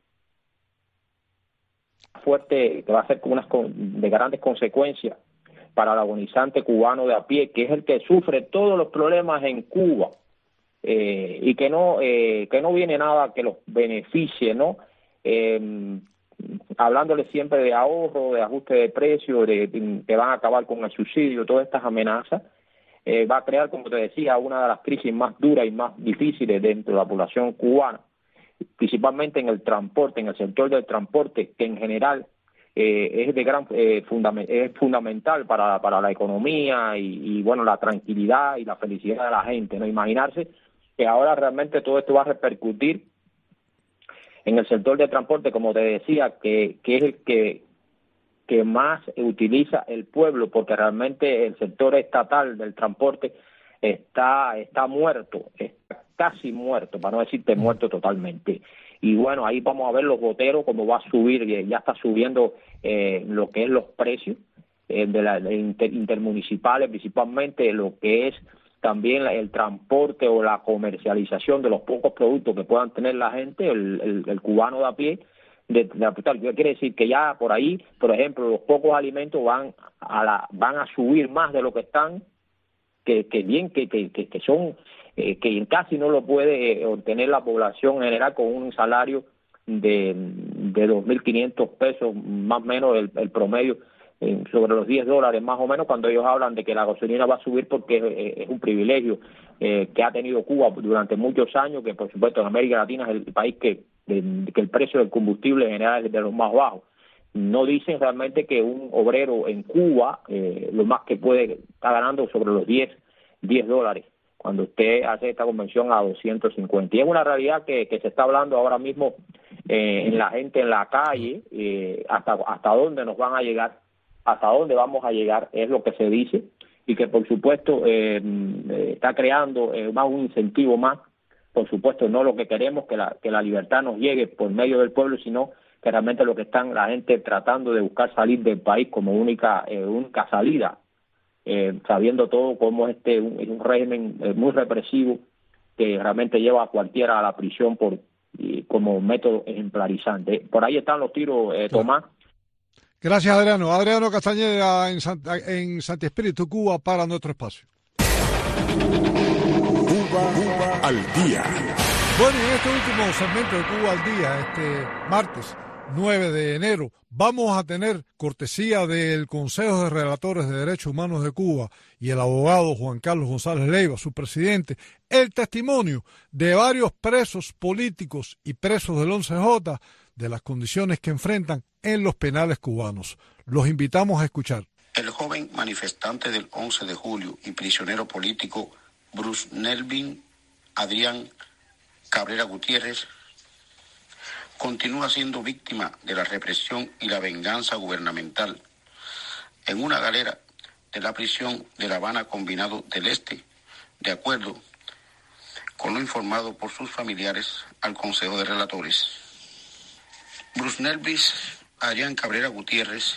Speaker 12: fuerte que va a ser de grandes consecuencias para el agonizante cubano de a pie, que es el que sufre todos los problemas en Cuba y que no viene nada que los beneficie, ¿no? Hablándole siempre de ahorro, de ajuste de precios, que van a acabar con el subsidio, todas estas amenazas, va a crear, como te decía, una de las crisis más duras y más difíciles dentro de la población cubana, principalmente en el transporte, en el sector del transporte, que en general es fundamental para la economía y bueno, la tranquilidad y la felicidad de la gente, ¿no? Imaginarse que ahora realmente todo esto va a repercutir en el sector de transporte, como te decía, que es el que más utiliza el pueblo, porque realmente el sector estatal del transporte está muerto, casi muerto, para no decirte muerto totalmente. Y bueno, ahí vamos a ver los goteros, cómo va a subir, ya está subiendo lo que es los precios intermunicipales, principalmente lo que es también el transporte o la comercialización de los pocos productos que puedan tener la gente, el cubano de a pie, de la capital. Quiere decir que ya por ahí, por ejemplo, los pocos alimentos van a subir más de lo que están, que son que casi no lo puede obtener la población en general con un salario de 2.500 pesos, más o menos el promedio, sobre los $10 más o menos, cuando ellos hablan de que la gasolina va a subir porque es un privilegio que ha tenido Cuba durante muchos años, que por supuesto en América Latina es el país que el precio del combustible en general es de los más bajos. No dicen realmente que un obrero en Cuba lo más que puede está ganando sobre los $10 cuando usted hace esta convención a 250. Y es una realidad que se está hablando ahora mismo en la gente en la calle, hasta dónde nos van a llegar, hasta dónde vamos a llegar, es lo que se dice, y que por supuesto está creando más un incentivo más, por supuesto no lo que queremos, que la libertad nos llegue por medio del pueblo, sino que realmente lo que están la gente tratando de buscar salir del país como única salida, sabiendo todo cómo es un régimen muy represivo que realmente lleva a cualquiera a la prisión como método ejemplarizante. Por ahí están los tiros, Tomás.
Speaker 4: Gracias, Adriano. Adriano Castañeda en Santi Espíritu, Cuba, para nuestro espacio.
Speaker 3: Cuba al día.
Speaker 4: Bueno, y en este último segmento de Cuba al día, este martes 9 de enero, vamos a tener cortesía del Consejo de Relatores de Derechos Humanos de Cuba y el abogado Juan Carlos González Leiva, su presidente, el testimonio de varios presos políticos y presos del 11J de las condiciones que enfrentan en los penales cubanos. Los invitamos a escuchar.
Speaker 13: El joven manifestante del 11 de julio y prisionero político Bruce Nelvin Adrián Cabrera Gutiérrez continúa siendo víctima de la represión y la venganza gubernamental en una galera de la prisión de La Habana Combinado del Este, de acuerdo con lo informado por sus familiares al Consejo de Relatores. Bruce Nelvis Adrián Cabrera Gutiérrez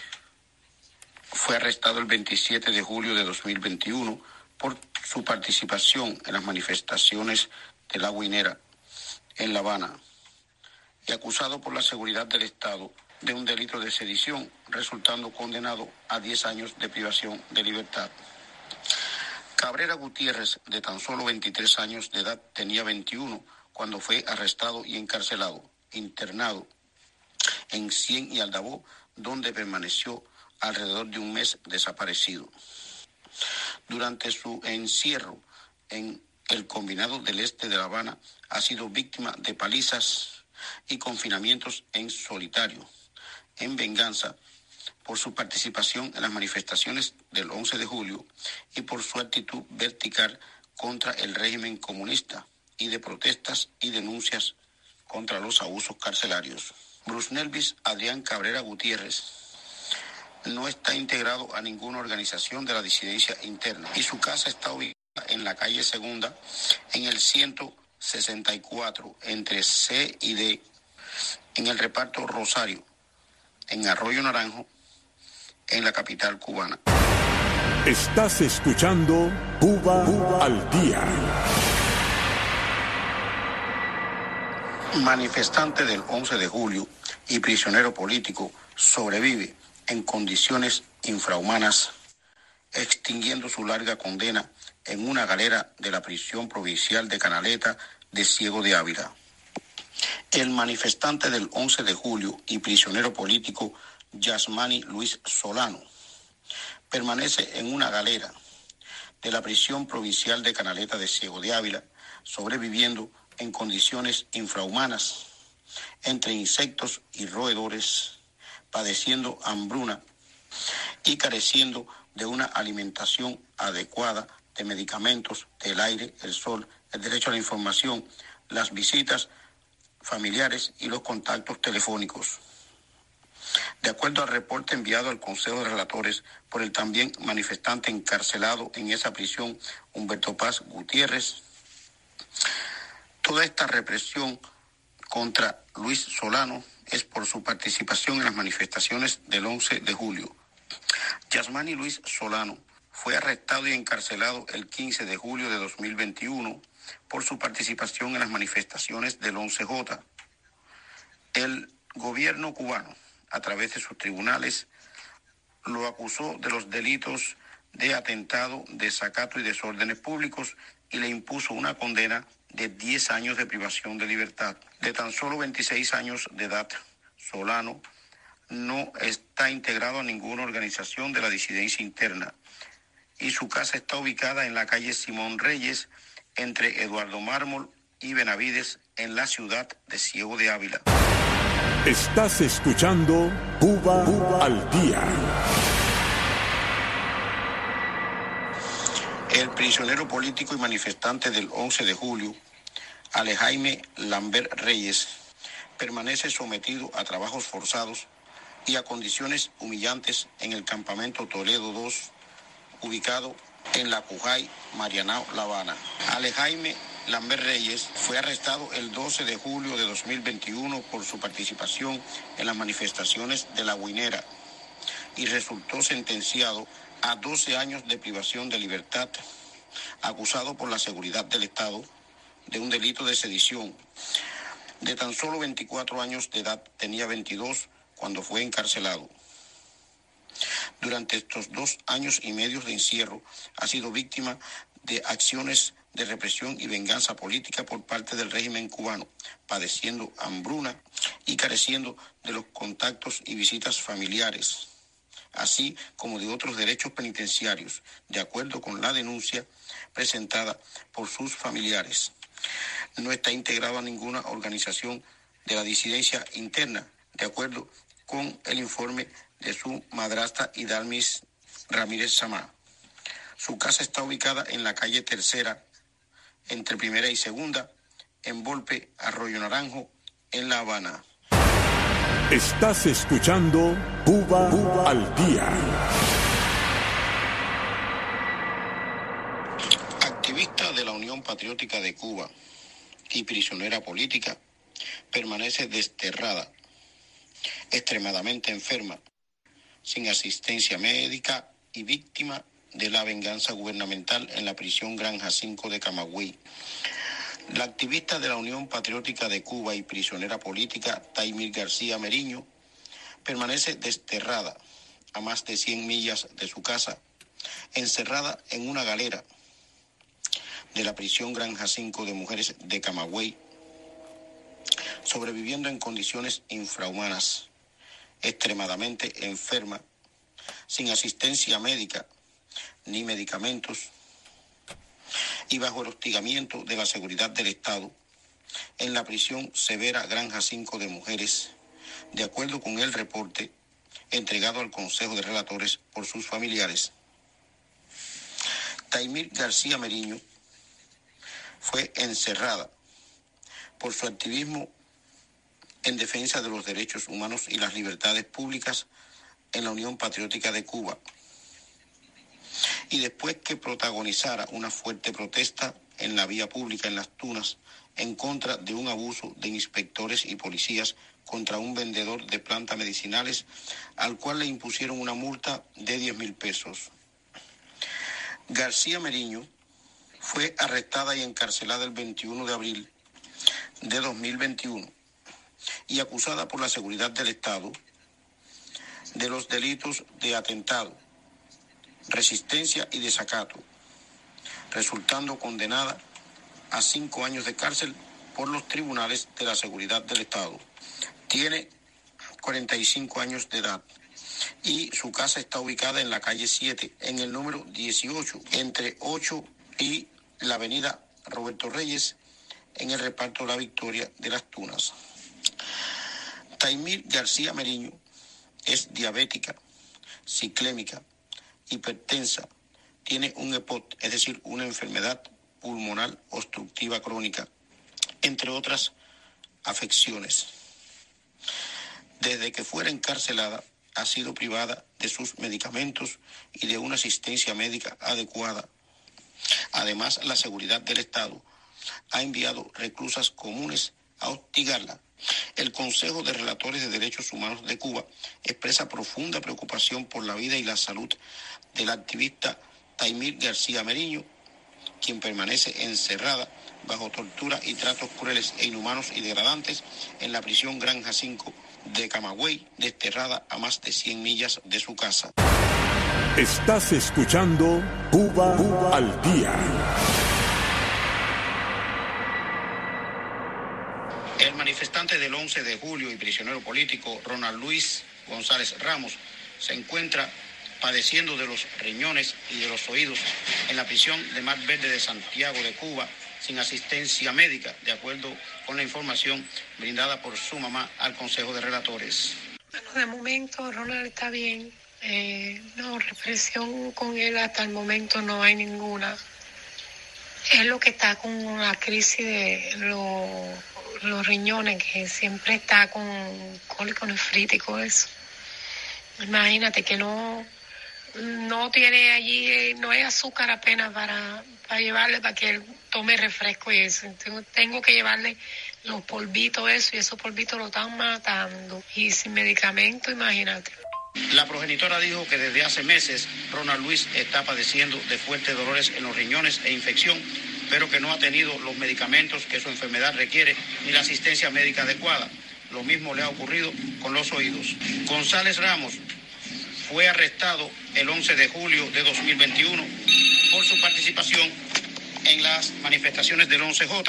Speaker 13: fue arrestado el 27 de julio de 2021 por su participación en las manifestaciones de la Guinera en La Habana y acusado por la seguridad del Estado de un delito de sedición, resultando condenado a 10 años de privación de libertad. Cabrera Gutiérrez, de tan solo 23 años de edad, tenía 21 cuando fue arrestado y encarcelado, internado en Cien y Aldabó, donde permaneció alrededor de un mes desaparecido. Durante su encierro en el Combinado del Este de La Habana, ha sido víctima de palizas y confinamientos en solitario, en venganza por su participación en las manifestaciones del 11 de julio y por su actitud vertical contra el régimen comunista y de protestas y denuncias contra los abusos carcelarios. Bruce Nelvis Adrián Cabrera Gutiérrez no está integrado a ninguna organización de la disidencia interna y su casa está ubicada en la calle Segunda, en el 164, entre C y D, en el reparto Rosario, en Arroyo Naranjo, en la capital cubana.
Speaker 3: Estás escuchando Cuba al día.
Speaker 13: Manifestante del 11 de julio y prisionero político sobrevive en condiciones infrahumanas, extinguiendo su larga condena en una galera de la prisión provincial de Canaleta de Ciego de Ávila. El manifestante del 11 de julio y prisionero político Yasmani Luis Solano permanece en una galera de la prisión provincial de Canaleta de Ciego de Ávila, sobreviviendo en condiciones infrahumanas, entre insectos y roedores, padeciendo hambruna y careciendo de una alimentación adecuada, de medicamentos, del aire, el sol, el derecho a la información, las visitas familiares y los contactos telefónicos. De acuerdo al reporte enviado al Consejo de Relatores por el también manifestante encarcelado en esa prisión, Humberto Paz Gutiérrez, Toda esta represión contra Luis Solano es por su participación en las manifestaciones del 11 de julio. Yasmani Luis Solano fue arrestado y encarcelado el 15 de julio de 2021 por su participación en las manifestaciones del 11J. El gobierno cubano, a través de sus tribunales, lo acusó de los delitos de atentado, desacato y desórdenes públicos y le impuso una condena de 10 años de privación de libertad. De tan solo 26 años de edad, Solano no está integrado a ninguna organización de la disidencia interna y su casa está ubicada en la calle Simón Reyes, entre Eduardo Mármol y Benavides, en la ciudad de Ciego de Ávila.
Speaker 3: Estás escuchando Cuba al Día.
Speaker 13: El prisionero político y manifestante del 11 de julio, Alejaime Lambert Reyes, permanece sometido a trabajos forzados y a condiciones humillantes en el campamento Toledo II, ubicado en la Cujay, Marianao, La Habana. Alejaime Lambert Reyes fue arrestado el 12 de julio de 2021 por su participación en las manifestaciones de La Guinera y resultó sentenciado a 12 años de privación de libertad, acusado por la seguridad del Estado de un delito de sedición. De tan solo 24 años de edad, tenía 22 cuando fue encarcelado. Durante estos 2 años y medio de encierro, ha sido víctima de acciones de represión y venganza política por parte del régimen cubano, padeciendo hambruna y careciendo de los contactos y visitas familiares, así como de otros derechos penitenciarios, de acuerdo con la denuncia presentada por sus familiares. No está integrado a ninguna organización de la disidencia interna, de acuerdo con el informe de su madrastra Idalmis Ramírez Samá. Su casa está ubicada en la calle Tercera, entre Primera y Segunda, en Volpe, Arroyo Naranjo, en La Habana.
Speaker 3: Estás escuchando Cuba al Día.
Speaker 13: Activista de la Unión Patriótica de Cuba y prisionera política, permanece desterrada, extremadamente enferma, sin asistencia médica y víctima de la venganza gubernamental en la prisión Granja 5 de Camagüey. La activista de la Unión Patriótica de Cuba y prisionera política, Taimir García Meriño, permanece desterrada a más de 100 millas de su casa, encerrada en una galera de la prisión Granja 5 de mujeres de Camagüey, sobreviviendo en condiciones infrahumanas, extremadamente enferma, sin asistencia médica ni medicamentos y bajo el hostigamiento de la seguridad del Estado en la prisión severa Granja 5 de mujeres, de acuerdo con el reporte entregado al Consejo de Relatores por sus familiares. Taimir García Meriño fue encerrada por su activismo en defensa de los derechos humanos y las libertades públicas en la Unión Patriótica de Cuba, y después que protagonizara una fuerte protesta en la vía pública en Las Tunas en contra de un abuso de inspectores y policías contra un vendedor de plantas medicinales, al cual le impusieron una multa de 10,000 pesos. García Meriño fue arrestada y encarcelada el 21 de abril de 2021 y acusada por la seguridad del Estado de los delitos de atentado, resistencia y desacato, resultando condenada a 5 años de cárcel por los tribunales de la seguridad del Estado. Tiene 45 años de edad y su casa está ubicada en la calle 7, en el número 18, entre 8 y la avenida Roberto Reyes, en el reparto La Victoria de Las Tunas. Taimir García Meriño es diabética, ciclémica, hipertensa, tiene un EPOT, es decir, una enfermedad pulmonar obstructiva crónica, entre otras afecciones. Desde que fuera encarcelada, ha sido privada de sus medicamentos y de una asistencia médica adecuada. Además, la seguridad del Estado ha enviado reclusas comunes a hostigarla. El Consejo de Relatores de Derechos Humanos de Cuba expresa profunda preocupación por la vida y la salud del activista Taimir García Meriño, quien permanece encerrada bajo tortura y tratos crueles e inhumanos y degradantes en la prisión Granja 5 de Camagüey, desterrada a más de 100 millas de su casa.
Speaker 3: Estás escuchando Cuba al Día.
Speaker 13: El manifestante del 11 de julio y prisionero político Ronald Luis González Ramos se encuentra padeciendo de los riñones y de los oídos en la prisión de Mar Verde de Santiago de Cuba sin asistencia médica, de acuerdo con la información brindada por su mamá al Consejo de Relatores.
Speaker 14: Bueno, de momento Ronald está bien. No, represión con él hasta el momento no hay ninguna. Es lo que está con la crisis de los riñones, que siempre está con cólico nefrítico, eso. Imagínate que no tiene allí, no hay azúcar apenas para llevarle, para que él tome refresco y eso. Entonces, tengo que llevarle los polvitos, eso, y esos polvitos lo están matando. Y sin medicamento, imagínate.
Speaker 13: La progenitora dijo que desde hace meses Ronald Luis está padeciendo de fuertes dolores en los riñones e infección, pero que no ha tenido los medicamentos que su enfermedad requiere ni la asistencia médica adecuada. Lo mismo le ha ocurrido con los oídos. González Ramos fue arrestado el 11 de julio de 2021 por su participación en las manifestaciones del 11J.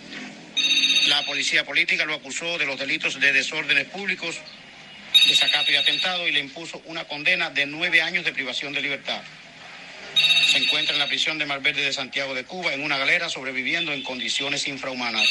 Speaker 13: La policía política lo acusó de los delitos de desórdenes públicos, desacato y atentado, y le impuso una condena de 9 años de privación de libertad. Se encuentra en la prisión de Mar Verde de Santiago de Cuba, en una galera, sobreviviendo en condiciones infrahumanas.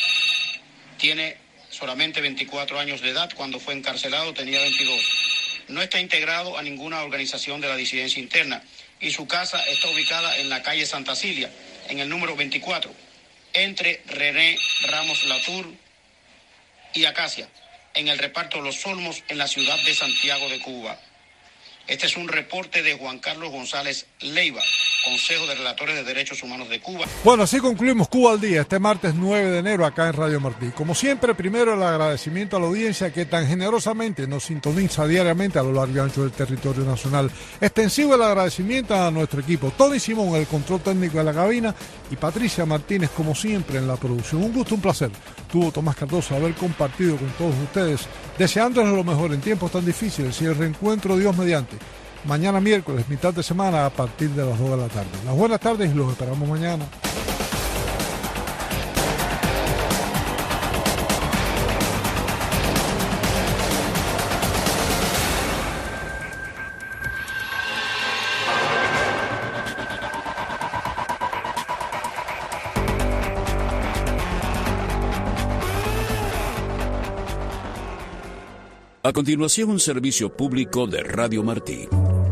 Speaker 13: Tiene solamente 24 años de edad. Cuando fue encarcelado tenía 22. No está integrado a ninguna organización de la disidencia interna y su casa está ubicada en la calle Santa Cilia, en el número 24, entre René Ramos Latour y Acacia, en el reparto Los Olmos, en la ciudad de Santiago de Cuba. Este es un reporte de Juan Carlos González Leiva, Consejo de Relatores de Derechos Humanos de Cuba.
Speaker 4: Bueno, así concluimos Cuba al Día, este martes 9 de enero acá en Radio Martí. Como siempre, primero el agradecimiento a la audiencia que tan generosamente nos sintoniza diariamente a lo largo y ancho del territorio nacional. Extensivo el agradecimiento a nuestro equipo, Tony Simón, el control técnico de la cabina, y Patricia Martínez, como siempre, en la producción. Un gusto, un placer. Tuvo Tomás Cardoso haber compartido con todos ustedes, deseándoles lo mejor en tiempos tan difíciles y el reencuentro, Dios mediante, mañana miércoles, mitad de semana, a partir de las 2 de la tarde. Las buenas tardes y los esperamos mañana.
Speaker 2: A continuación, un servicio público de Radio Martí.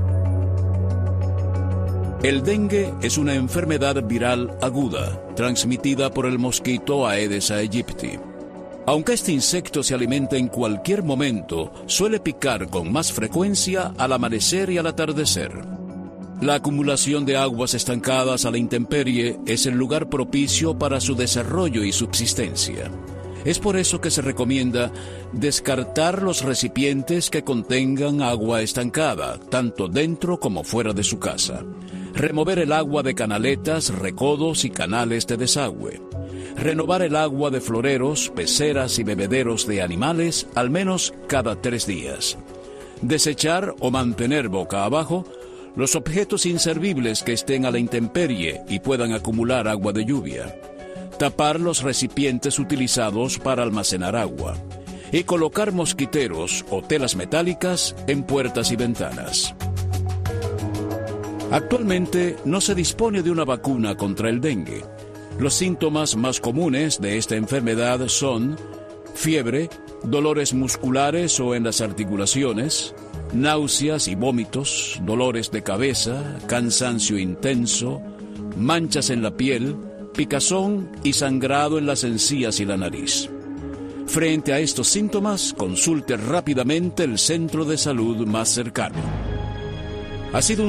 Speaker 2: El dengue es una enfermedad viral aguda, transmitida por el mosquito Aedes aegypti. Aunque este insecto se alimenta en cualquier momento, suele picar con más frecuencia al amanecer y al atardecer. La acumulación de aguas estancadas a la intemperie es el lugar propicio para su desarrollo y subsistencia. Es por eso que se recomienda descartar los recipientes que contengan agua estancada, tanto dentro como fuera de su casa. Remover el agua de canaletas, recodos y canales de desagüe. Renovar el agua de floreros, peceras y bebederos de animales al menos cada 3 días. Desechar o mantener boca abajo los objetos inservibles que estén a la intemperie y puedan acumular agua de lluvia. Tapar los recipientes utilizados para almacenar agua y colocar mosquiteros o telas metálicas en puertas y ventanas. Actualmente no se dispone de una vacuna contra el dengue. Los síntomas más comunes de esta enfermedad son fiebre, dolores musculares o en las articulaciones, náuseas y vómitos, dolores de cabeza, cansancio intenso, manchas en la piel, picazón y sangrado en las encías y la nariz. Frente a estos síntomas, consulte rápidamente el centro de salud más cercano. Ha sido